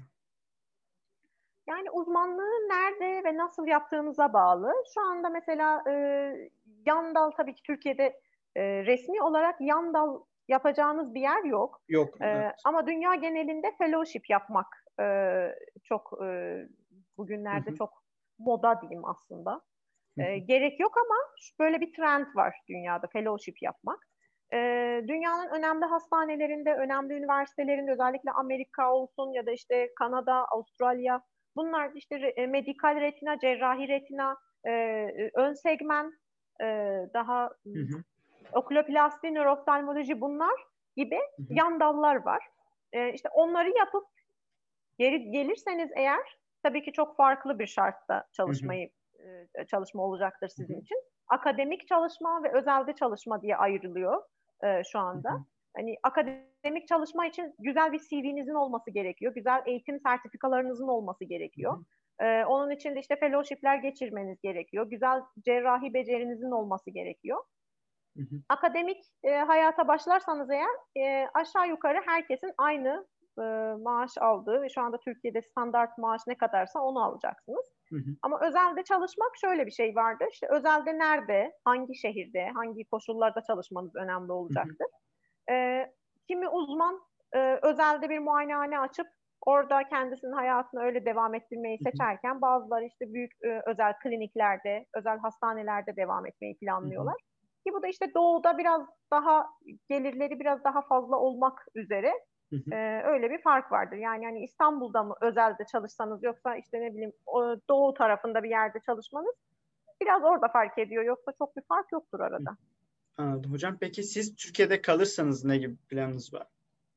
Yani uzmanlığı nerede ve nasıl yaptığınıza bağlı. Şu anda mesela e, yan dal tabii ki Türkiye'de e, resmi olarak yan dal yapacağınız bir yer yok. Yok. E, Evet. ama dünya genelinde fellowship yapmak e, çok e, Hı bugünlerde hı. çok moda diyeyim aslında. Hı E, hı. gerek yok ama böyle bir trend var dünyada fellowship yapmak. E, dünyanın önemli hastanelerinde, önemli üniversitelerinde özellikle Amerika olsun ya da işte Kanada, Avustralya bunlar işte e, medikal retina, cerrahi retina, e, ön segment, e, daha Hı hı. okuloplasti, nöroftalmoloji bunlar gibi Hı hı. yan dallar var. E, işte onları yapıp geri gelirseniz eğer tabii ki çok farklı bir şartta Hı hı. çalışmayı e, çalışma olacaktır Hı hı. sizin için. Akademik çalışma ve özelde çalışma diye ayrılıyor e, şu Hı anda. hı. Hani akademik çalışma için güzel bir C V'nizin olması gerekiyor. Güzel eğitim sertifikalarınızın olması Hı gerekiyor. hı. Ee, onun için de işte fellowship'ler geçirmeniz gerekiyor. Güzel cerrahi becerinizin olması gerekiyor. Hı hı. Akademik e, hayata başlarsanız eğer e, aşağı yukarı herkesin aynı e, maaş aldığı ve şu anda Türkiye'de standart maaş ne kadarsa onu alacaksınız. Hı hı. Ama özelde çalışmak şöyle bir şey vardır. İşte özelde nerede, hangi şehirde, hangi koşullarda çalışmanız önemli Hı hı. olacaktır. E, kimi uzman e, özelde bir muayenehane açıp orada kendisinin hayatını öyle devam ettirmeyi Hı hı. seçerken bazıları işte büyük e, özel kliniklerde, özel hastanelerde devam etmeyi Hı hı. planlıyorlar. Ki bu da işte doğuda biraz daha gelirleri biraz daha fazla olmak üzere Hı hı. e, öyle bir fark vardır. Yani hani İstanbul'da mı özelde çalışsanız yoksa işte ne bileyim o doğu tarafında bir yerde çalışmanız biraz orada fark ediyor. Yoksa çok bir fark yoktur Hı. arada. Anladım. Hocam peki siz Türkiye'de kalırsanız ne gibi planınız var?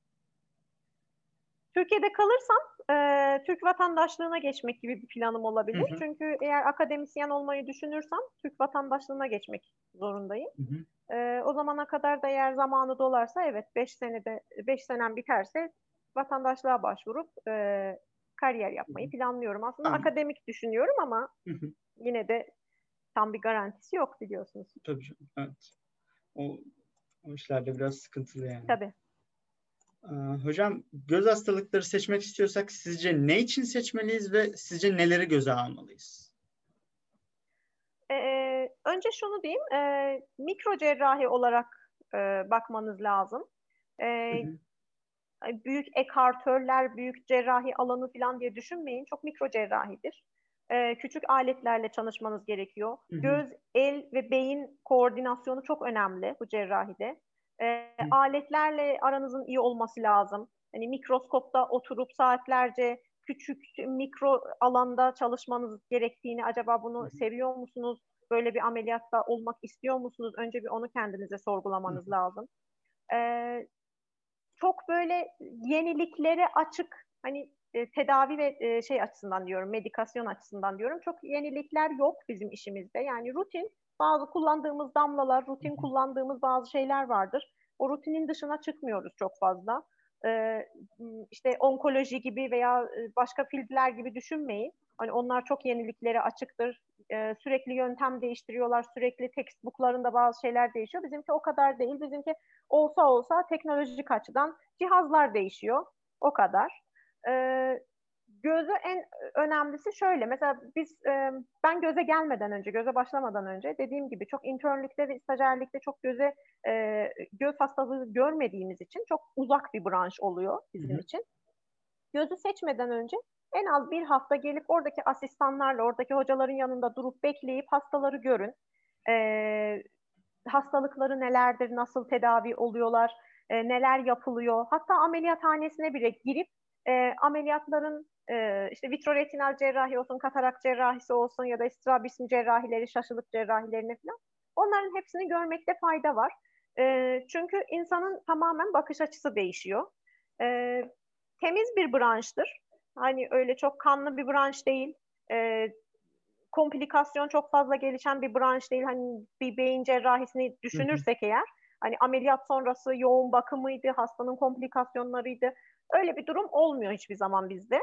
Türkiye'de kalırsam e, Türk vatandaşlığına geçmek gibi bir planım Hı olabilir. hı. Çünkü eğer akademisyen olmayı düşünürsem Türk vatandaşlığına geçmek zorundayım. Hı hı. E, o zamana kadar da eğer zamanı dolarsa evet beş senede beş senem biterse vatandaşlığa başvurup e, kariyer Hı yapmayı hı. planlıyorum. Aslında Anladım. akademik düşünüyorum ama Hı hı. yine de tam bir garantisi yok biliyorsunuz. Tabii canım. Evet. O, o işlerde biraz sıkıntılı yani. Tabii. Ee, hocam göz hastalıkları seçmek istiyorsak sizce ne için seçmeliyiz ve sizce neleri göze almalıyız? Ee, önce şunu diyeyim, e, mikro cerrahi olarak e, bakmanız lazım. Hı E, hı. büyük ekartörler, büyük cerrahi alanı falan diye düşünmeyin. Çok mikro cerrahidir. E, küçük aletlerle çalışmanız gerekiyor. Hı hı. Göz, el ve beyin koordinasyonu çok önemli bu cerrahide. E, Hı aletlerle aranızın iyi olması lazım. Hani mikroskopta oturup saatlerce küçük mikro alanda çalışmanız gerektiğini, acaba bunu hı. seviyor musunuz? böyle bir ameliyatta olmak istiyor musunuz? Önce bir onu kendinize sorgulamanız lazım. Ee, çok böyle yeniliklere açık, hani e, tedavi ve e, şey açısından diyorum, medikasyon açısından diyorum. Çok yenilikler yok bizim işimizde. Yani rutin, bazı kullandığımız damlalar, rutin kullandığımız bazı şeyler vardır. O rutinin dışına çıkmıyoruz çok fazla. Ee, işte onkoloji gibi veya e, başka filmler gibi düşünmeyin. Hani onlar çok yeniliklere açıktır. Ee, sürekli yöntem değiştiriyorlar. Sürekli textbooklarında bazı şeyler değişiyor. Bizimki o kadar değil. Bizimki olsa olsa teknolojik açıdan cihazlar değişiyor. O kadar. Ee, göze en önemlisi şöyle. Mesela biz e, ben göze gelmeden önce, göze başlamadan önce dediğim gibi çok internlükte ve stajyerlikte çok göze e, göz hastalığı görmediğimiz için çok uzak bir branş oluyor bizim hı hı. için. Gözü seçmeden önce en az bir hafta gelip oradaki asistanlarla, oradaki hocaların yanında durup bekleyip hastaları görün. Ee, hastalıkları nelerdir, nasıl tedavi oluyorlar, e, neler yapılıyor. Hatta ameliyathanesine bile girip e, ameliyatların e, işte vitreoretinal cerrahi olsun, katarak cerrahisi olsun ya da strabism cerrahileri, şaşılık cerrahilerini falan. Onların hepsini görmekte fayda var. E, çünkü insanın tamamen bakış açısı değişiyor. E, temiz bir branştır. Hani öyle çok kanlı bir branş değil. E, komplikasyon çok fazla gelişen bir branş değil. Hani bir beyin cerrahisini düşünürsek hı hı. eğer, hani ameliyat sonrası yoğun bakımıydı, hastanın komplikasyonlarıydı. Öyle bir durum olmuyor hiçbir zaman bizde.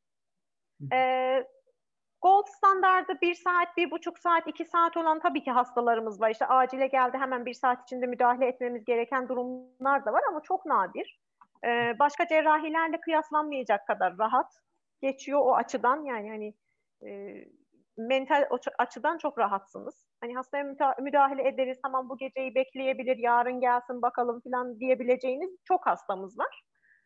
Ee, gold standardı bir saat, bir buçuk saat, iki saat olan tabii ki hastalarımız var. İşte acile geldi, hemen bir saat içinde müdahale etmemiz gereken durumlar da var ama çok nadir. Ee, başka cerrahilerle kıyaslanmayacak kadar rahat geçiyor o açıdan. Yani hani e, mental açıdan çok rahatsınız. Hani hastaya müdahale ederiz, tamam bu geceyi bekleyebilir, yarın gelsin bakalım falan diyebileceğiniz çok hastamız var.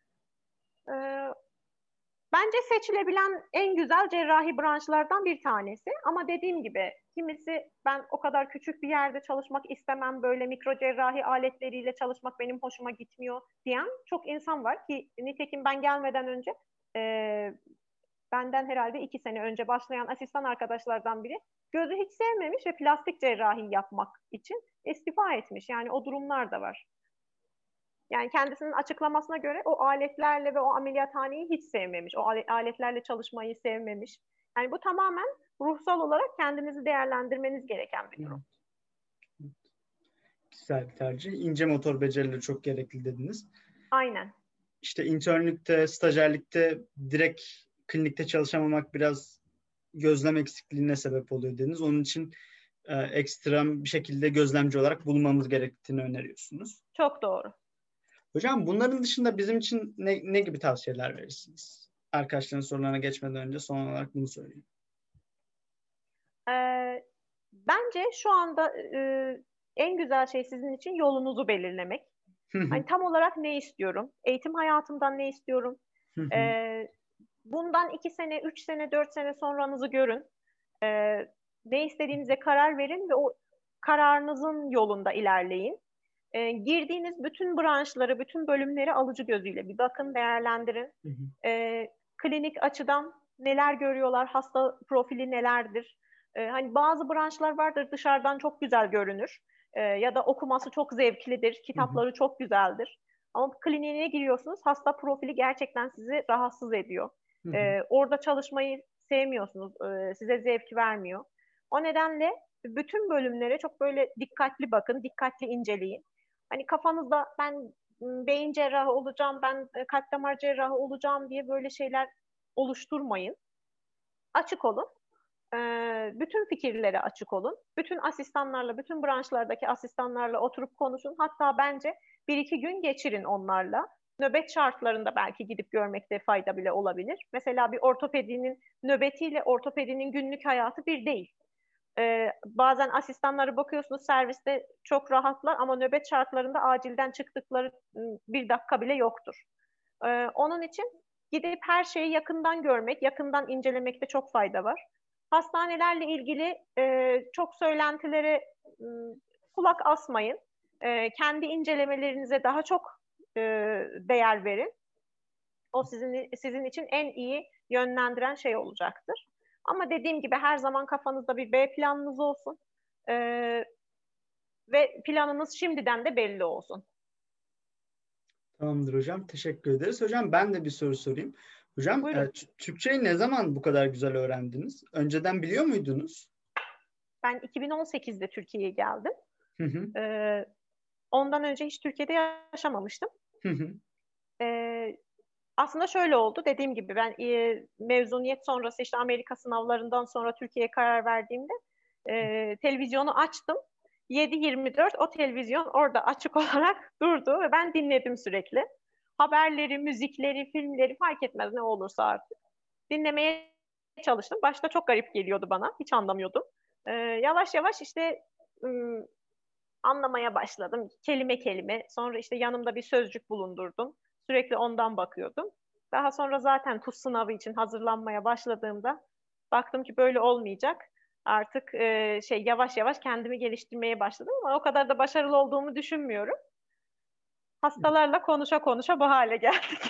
Ee, bence seçilebilen en güzel cerrahi branşlardan bir tanesi. Ama dediğim gibi kimisi ben o kadar küçük bir yerde çalışmak istemem, böyle mikro cerrahi aletleriyle çalışmak benim hoşuma gitmiyor diyen çok insan var ki nitekim ben gelmeden önce e, benden herhalde iki sene önce başlayan asistan arkadaşlardan biri gözü hiç sevmemiş ve plastik cerrahi yapmak için istifa etmiş. Yani o durumlar da var. Yani kendisinin açıklamasına göre o aletlerle ve o ameliyathaneyi hiç sevmemiş. O aletlerle çalışmayı sevmemiş. Yani bu tamamen ruhsal olarak kendinizi değerlendirmeniz gereken bir durum. Güzel bir tercih. İnce motor becerileri çok gerekli dediniz. Aynen. İşte internlükte, stajyerlikte direkt klinikte çalışamamak biraz gözlem eksikliğine sebep oluyor dediniz. Onun için e, ekstrem bir şekilde gözlemci olarak bulunmamız gerektiğini öneriyorsunuz. Çok doğru. Hocam bunların dışında bizim için ne, ne gibi tavsiyeler verirsiniz? Arkadaşların sorularına geçmeden önce son olarak bunu söyleyeyim. Ee, bence şu anda e, en güzel şey sizin için yolunuzu belirlemek. Hani tam olarak ne istiyorum? Eğitim hayatımdan ne istiyorum? Ee, bundan iki sene, üç sene, dört sene sonranızı görün. Ee, ne istediğinize karar verin ve o kararınızın yolunda ilerleyin. Ee, girdiğiniz bütün branşları, bütün bölümleri alıcı gözüyle bir bakın, değerlendirin. Ee, klinik açıdan neler görüyorlar, hasta profili nelerdir? Ee, hani bazı branşlar vardır dışarıdan çok güzel görünür ee, ya da okuması çok zevklidir, kitapları hı hı. çok güzeldir. Ama kliniğine giriyorsunuz, hasta profili gerçekten sizi rahatsız ediyor. Hı hı. Ee, orada çalışmayı sevmiyorsunuz, ee, size zevk vermiyor. O nedenle bütün bölümlere çok böyle dikkatli bakın, dikkatli inceleyin. Hani kafanızda ben beyin cerrahı olacağım, ben kalp damar cerrahı olacağım diye böyle şeyler oluşturmayın. Açık olun. Bütün fikirlere açık olun. Bütün asistanlarla, bütün branşlardaki asistanlarla oturup konuşun. Hatta bence bir iki gün geçirin onlarla. Nöbet şartlarında belki gidip görmekte fayda bile olabilir. Mesela bir ortopedinin nöbetiyle ortopedinin günlük hayatı bir değil. Ee, bazen asistanları bakıyorsunuz serviste çok rahatlar ama nöbet şartlarında acilden çıktıkları bir dakika bile yoktur. Ee, onun için gidip her şeyi yakından görmek, yakından incelemekte çok fayda var. Hastanelerle ilgili e, çok söylentilere e, kulak asmayın. E, kendi incelemelerinize daha çok e, değer verin. O sizin sizin için en iyi yönlendiren şey olacaktır. Ama dediğim gibi her zaman kafanızda bir B planınız olsun. E, ve planınız şimdiden de belli olsun. Tamamdır hocam. Teşekkür ederiz. Hocam ben de bir soru sorayım. Hocam e, Türkçeyi ne zaman bu kadar güzel öğrendiniz? Önceden biliyor muydunuz? Ben iki bin on sekizde Türkiye'ye geldim. Hı hı. Ee, ondan önce hiç Türkiye'de yaşamamıştım. Hı hı. Ee, aslında şöyle oldu. Dediğim gibi ben e, mezuniyet sonrası işte Amerika sınavlarından sonra Türkiye'ye karar verdiğimde e, televizyonu açtım. yedi yirmi dört o televizyon orada açık olarak durdu ve ben dinledim sürekli. Haberleri, müzikleri, filmleri fark etmez ne olursa artık. Dinlemeye çalıştım. Başta çok garip geliyordu bana. Hiç anlamıyordum. Ee, yavaş yavaş işte ım, anlamaya başladım. Kelime kelime. Sonra işte yanımda bir sözcük bulundurdum. Sürekli ondan bakıyordum. Daha sonra zaten TUS sınavı için hazırlanmaya başladığımda baktım ki böyle olmayacak. Artık e, şey yavaş yavaş kendimi geliştirmeye başladım ama o kadar da başarılı olduğumu düşünmüyorum. Hastalarla konuşa konuşa bu hale geldik.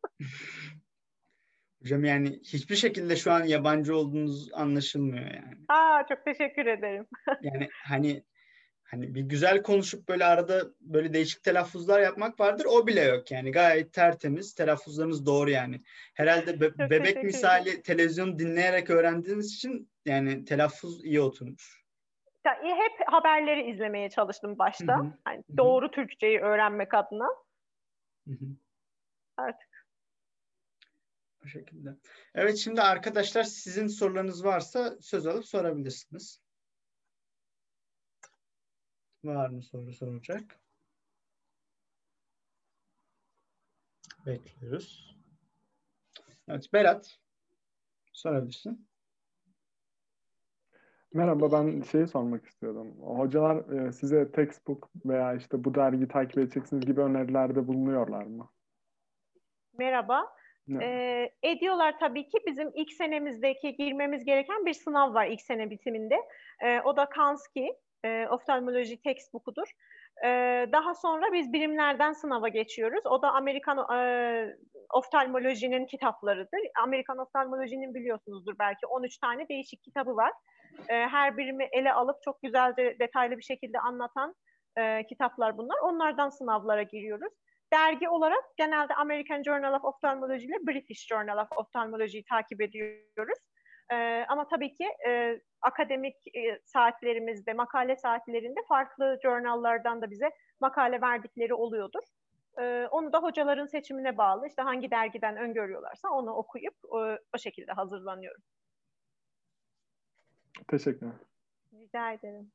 Hocam yani hiçbir şekilde şu an yabancı olduğunuz anlaşılmıyor yani. Aa, çok teşekkür ederim. Yani hani hani bir güzel konuşup böyle arada böyle değişik telaffuzlar yapmak vardır. O bile yok yani. Gayet tertemiz. Telaffuzlarınız doğru yani. Herhalde be- Çok bebek teşekkür ederim. misali televizyon dinleyerek öğrendiğiniz için yani telaffuz iyi oturmuş. Ya, e, hep haberleri izlemeye çalıştım Hı başta. hı. Yani Hı hı. doğru Türkçeyi öğrenmek adına. Hı hı. Artık O şekilde. Evet şimdi arkadaşlar sizin sorularınız varsa söz alıp sorabilirsiniz. Var mı soru soracak? Bekliyoruz. Evet Berat sorabilirsin. Merhaba, ben şeyi sormak istiyordum. Hocalar e, size textbook veya işte bu dergi takip edeceksiniz gibi önerilerde bulunuyorlar mı? merhaba. Ne? Ee, ediyorlar tabii ki. Bizim ilk senemizdeki girmemiz gereken bir sınav var ilk sene bitiminde. Ee, o da Kanski, e, oftalmoloji textbook'udur. Ee, daha sonra biz birimlerden sınava geçiyoruz. O da Amerikan e, oftalmolojinin kitaplarıdır. Amerikan oftalmolojinin biliyorsunuzdur belki on üç tane değişik kitabı var. Ee, her birimi ele alıp çok güzelce detaylı bir şekilde anlatan e, kitaplar bunlar. Onlardan sınavlara giriyoruz. Dergi olarak genelde American Journal of Ophthalmology ile British Journal of Ophthalmology'yi takip ediyoruz. Ee, ama tabii ki e, akademik e, saatlerimizde, makale saatlerinde farklı journallardan da bize makale verdikleri oluyordur. Ee, onu da hocaların seçimine bağlı. İşte hangi dergiden öngörüyorlarsa onu okuyup e, o şekilde hazırlanıyorum. Teşekkürler. Rica ederim.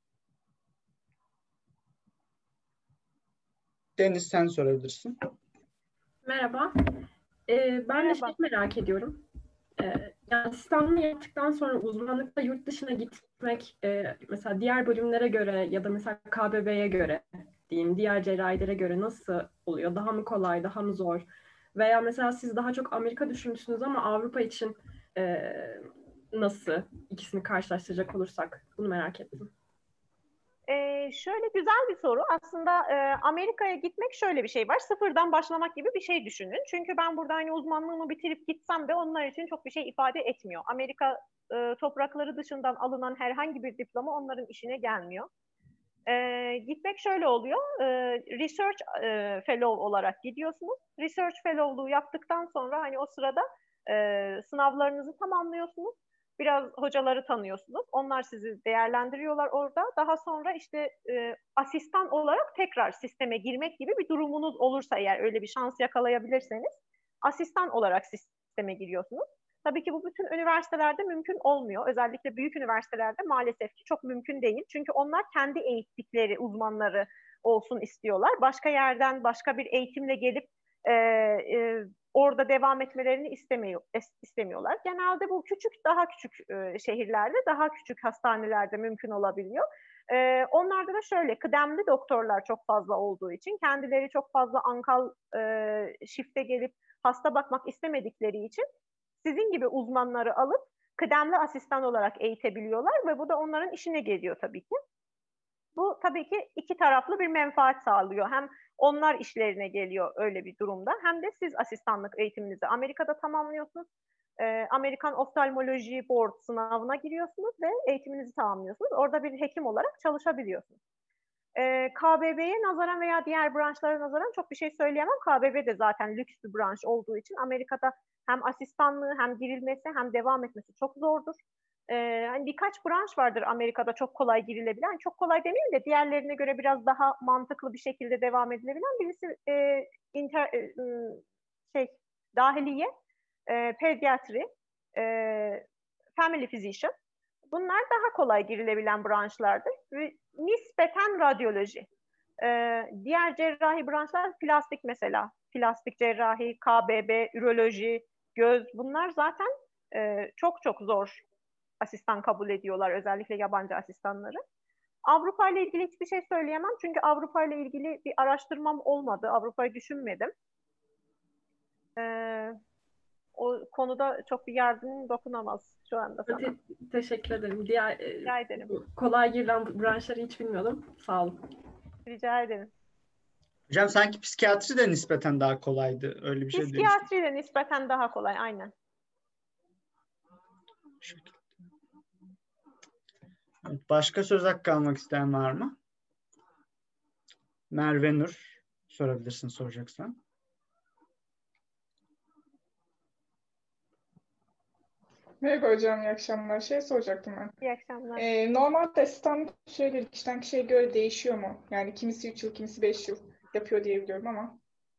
Deniz sen sorabilirsin. Merhaba. Ee, ben de şey Merhaba. merak ediyorum. Ee, yani asistanlığı yaptıktan sonra uzmanlıkta yurt dışına gitmek e, mesela diğer bölümlere göre ya da mesela K B B'ye göre diyeyim diğer cerrahilere göre nasıl oluyor? Daha mı kolay, daha mı zor? Veya mesela siz daha çok Amerika düşünmüşsünüz ama Avrupa için e, nasıl ikisini karşılaştıracak olursak bunu merak ettim. Ee, şöyle güzel bir soru. Aslında e, Amerika'ya gitmek şöyle bir şey var. Sıfırdan başlamak gibi bir şey düşünün. Çünkü ben burada hani uzmanlığımı bitirip gitsem de onlar için çok bir şey ifade etmiyor. Amerika e, toprakları dışından alınan herhangi bir diploma onların işine gelmiyor. E, gitmek şöyle oluyor. E, research e, fellow olarak gidiyorsunuz. Research fellowluğu yaptıktan sonra hani o sırada e, sınavlarınızı tamamlıyorsunuz. Biraz hocaları tanıyorsunuz. Onlar sizi değerlendiriyorlar orada. Daha sonra işte e, asistan olarak tekrar sisteme girmek gibi bir durumunuz olursa eğer öyle bir şans yakalayabilirseniz asistan olarak sisteme giriyorsunuz. Tabii ki bu bütün üniversitelerde mümkün olmuyor. Özellikle büyük üniversitelerde maalesef ki çok mümkün değil. Çünkü onlar kendi eğittikleri uzmanları olsun istiyorlar. Başka yerden başka bir eğitimle gelip e, e, orada devam etmelerini istemiyor, istemiyorlar. Genelde bu küçük, daha küçük e, şehirlerde, daha küçük hastanelerde mümkün olabiliyor. E, onlarda da şöyle, kıdemli doktorlar çok fazla olduğu için, kendileri çok fazla ankal e, şifte gelip hasta bakmak istemedikleri için sizin gibi uzmanları alıp kıdemli asistan olarak eğitebiliyorlar ve bu da onların işine geliyor tabii ki. Bu tabii ki iki taraflı bir menfaat sağlıyor. Hem onlar işlerine geliyor öyle bir durumda hem de siz asistanlık eğitiminizi Amerika'da tamamlıyorsunuz. e, Amerikan Oftalmoloji Board sınavına giriyorsunuz ve eğitiminizi tamamlıyorsunuz. Orada bir hekim olarak çalışabiliyorsunuz. E, K B B'ye nazaran veya diğer branşlara nazaran çok bir şey söyleyemem. K B B de zaten lüks bir branş olduğu için Amerika'da hem asistanlığı hem girilmesi hem devam etmesi çok zordur. Ee, hani birkaç branş vardır Amerika'da çok kolay girilebilen. Çok kolay demeyeyim de diğerlerine göre biraz daha mantıklı bir şekilde devam edilebilen. Birisi e, inter, e, şey dahiliye, e, pediatri, e, family physician. Bunlar daha kolay girilebilen branşlardır. Ve nispeten radyoloji. Ee, diğer cerrahi branşlar plastik mesela. Plastik cerrahi, K B B, üroloji, göz. Bunlar zaten e, çok çok zor asistan kabul ediyorlar. Özellikle yabancı asistanları. Avrupa ile ilgili hiçbir şey söyleyemem. Çünkü Avrupa ile ilgili bir araştırmam olmadı. Avrupa'yı düşünmedim. Ee, o konuda çok bir yardımım dokunamaz şu anda sana. Te- teşekkür ederim. Diğer Rica ederim. kolay girilen branşları hiç bilmiyordum. Sağ olun. Rica ederim. Hocam sanki psikiyatri de nispeten daha kolaydı. Öyle bir şey değil. Psikiyatri de nispeten daha kolay. Aynen. Başka söz hakkı almak isteyen var mı? Merve Nur, sorabilirsin soracaksan. Merhaba hocam, iyi akşamlar. Şey soracaktım ben. İyi akşamlar. Ee, normalde asistan süreleri kişiden kişiye göre değişiyor mu? Yani kimisi üç yıl, kimisi beş yıl yapıyor diye biliyorum ama.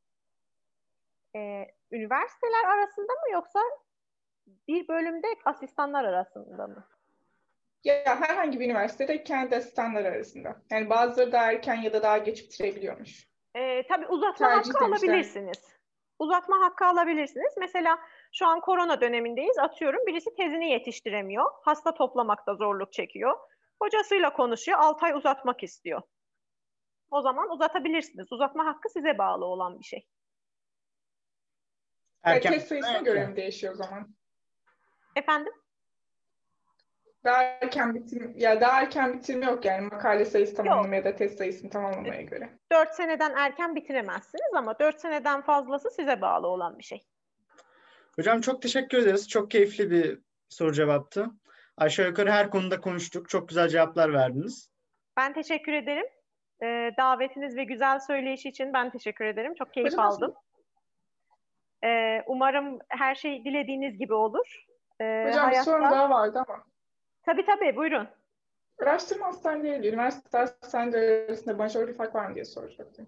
Ee, üniversiteler arasında mı yoksa bir bölümde asistanlar arasında mı? Ya herhangi bir üniversitede kendi asistanları arasında. Yani bazıları daha erken ya da daha geç bitirebiliyormuş. Ee, tabii uzatma Tercih hakkı demişler. alabilirsiniz. Uzatma hakkı alabilirsiniz. Mesela şu an korona dönemindeyiz. Atıyorum birisi tezini yetiştiremiyor. Hasta toplamakta zorluk çekiyor. Hocasıyla konuşuyor. altı ay uzatmak istiyor. O zaman uzatabilirsiniz. Uzatma hakkı size bağlı olan bir şey. Erken. Yani test sayısına göre mi değişiyor o zaman? Efendim? Daha erken bitim, ya daha erken bitirme yok yani makale sayısı tamamlamaya ya da test sayısını tamamlamaya göre. dört seneden erken bitiremezsiniz ama dört seneden fazlası size bağlı olan bir şey. Hocam çok teşekkür ederiz. Çok keyifli bir soru cevaptı. Aşağı yukarı her konuda konuştuk. Çok güzel cevaplar verdiniz. Ben teşekkür ederim. Ee, davetiniz ve güzel söyleyiş için ben teşekkür ederim. Çok keyif Hocam, aldım. Ee, umarım her şey dilediğiniz gibi olur. Ee, Hocam hayatta... bir sorum daha vardı ama. Tabii tabii, buyurun. Araştırma hastaneleri, üniversite hastaneleri arasında başarılı bir fark var mı diye soracaktım.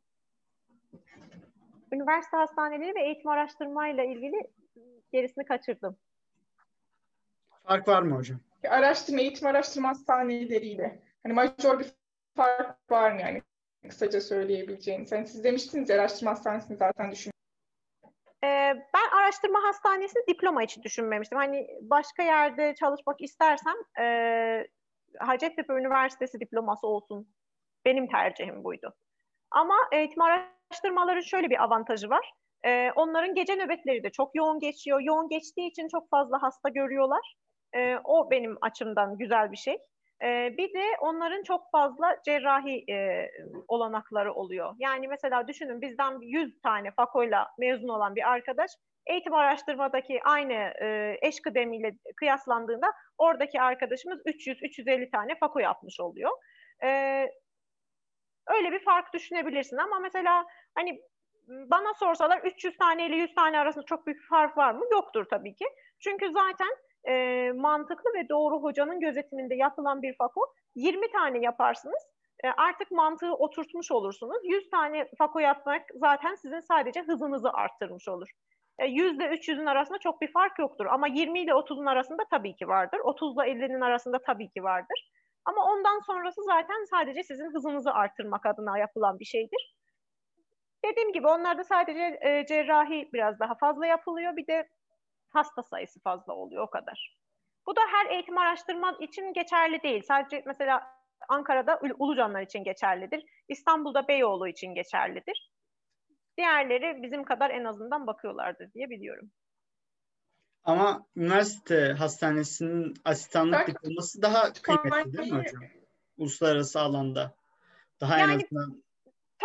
Üniversite hastaneleri ve eğitim araştırmayla ilgili gerisini kaçırdım. Fark var mı hocam? Araştırma, eğitim araştırma hastaneleriyle. Hani majör bir fark var mı yani? Kısaca söyleyebileceğiniz. Yani siz demiştiniz ya, araştırma hastanesini zaten düşün. Ee, ben araştırma hastanesini diploma için düşünmemiştim. Hani başka yerde çalışmak istersem e, Hacettepe Üniversitesi diploması olsun. Benim tercihim buydu. Ama eğitim araştırmaların şöyle bir avantajı var. Ee, onların gece nöbetleri de çok yoğun geçiyor. Yoğun geçtiği için çok fazla hasta görüyorlar. Ee, o benim açımdan güzel bir şey. Ee, bir de onların çok fazla cerrahi e, olanakları oluyor. Yani mesela düşünün, bizden yüz tane fakoyla mezun olan bir arkadaş eğitim araştırmadaki aynı e, eş kıdemiyle kıyaslandığında oradaki arkadaşımız üç yüz üç yüz elli tane fako yapmış oluyor. Ee, öyle bir fark düşünebilirsin ama mesela hani bana sorsalar üç yüz tane ile yüz tane arasında çok büyük bir fark var mı? Yoktur tabii ki. Çünkü zaten e, mantıklı ve doğru hocanın gözetiminde yapılan bir fako yirmi tane yaparsınız. E, artık mantığı oturtmuş olursunuz. yüz tane fako yapmak zaten sizin sadece hızınızı arttırmış olur. E, yüz ile üç yüzün arasında çok bir fark yoktur. Ama yirmi ile otuzun arasında tabii ki vardır. otuz ile ellinin arasında tabii ki vardır. Ama ondan sonrası zaten sadece sizin hızınızı arttırmak adına yapılan bir şeydir. Dediğim gibi onlarda sadece e, cerrahi biraz daha fazla yapılıyor. Bir de hasta sayısı fazla oluyor, o kadar. Bu da her eğitim araştırma için geçerli değil. Sadece mesela Ankara'da Ulucanlar için geçerlidir. İstanbul'da Beyoğlu için geçerlidir. Diğerleri bizim kadar en azından bakıyorlardır diye biliyorum. Ama üniversite hastanesinin asistanlık diploması daha kıymetli değil mi hocam? Uluslararası alanda. Daha Yani, en azından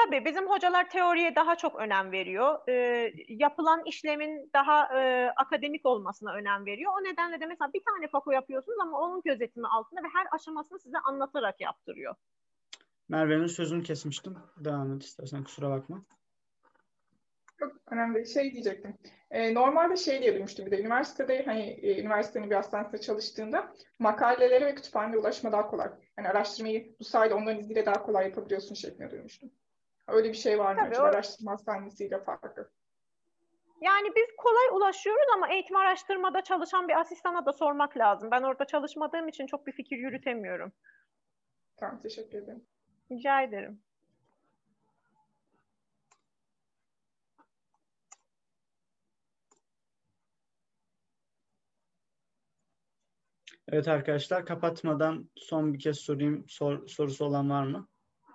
Tabii bizim hocalar teoriye daha çok önem veriyor. Ee, yapılan işlemin daha e, akademik olmasına önem veriyor. O nedenle de mesela bir tane fako yapıyorsunuz ama onun gözetimi altında ve her aşamasını size anlatarak yaptırıyor. Merve'nin sözünü kesmiştim. Devam et istersen, kusura bakma. Çok önemli şey diyecektim. Ee, normalde şey diye duymuştum bir de üniversitede hani e, üniversitenin bir hastanesinde çalıştığında makalelere ve kütüphaneye ulaşma daha kolay. Yani araştırmayı bu sayede onların izniyle daha kolay yapabiliyorsun şeklinde duymuştum. Öyle bir şey var mı Tabii acaba o- araştırma hastanesiyle farklı? Yani biz kolay ulaşıyoruz ama eğitim araştırmada çalışan bir asistana da sormak lazım. Ben orada çalışmadığım için çok bir fikir yürütemiyorum. Tamam, teşekkür ederim. Rica ederim. Evet arkadaşlar, kapatmadan son bir kez sorayım. Sor, sorusu olan var mı?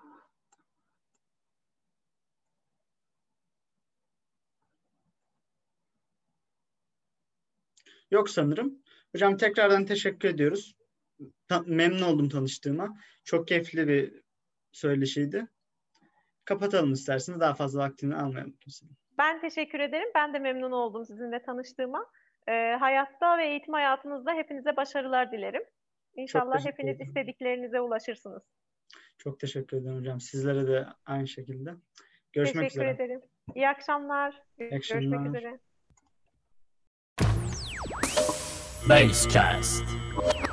Yok sanırım. Hocam tekrardan teşekkür ediyoruz. Ta- memnun oldum tanıştığıma. Çok keyifli bir söyleşiydi. Kapatalım isterseniz. Daha fazla vaktini almayalım kimsenin. Ben teşekkür ederim. Ben de memnun oldum sizinle tanıştığıma. Ee, hayatta ve eğitim hayatınızda hepinize başarılar dilerim. İnşallah teşekkür hepiniz ederim. istediklerinize ulaşırsınız. Çok teşekkür ederim hocam. Sizlere de aynı şekilde. Görüşmek Teşekkür üzere. ederim. İyi akşamlar. İyi Görüşmek akşamlar. üzere. Basecast.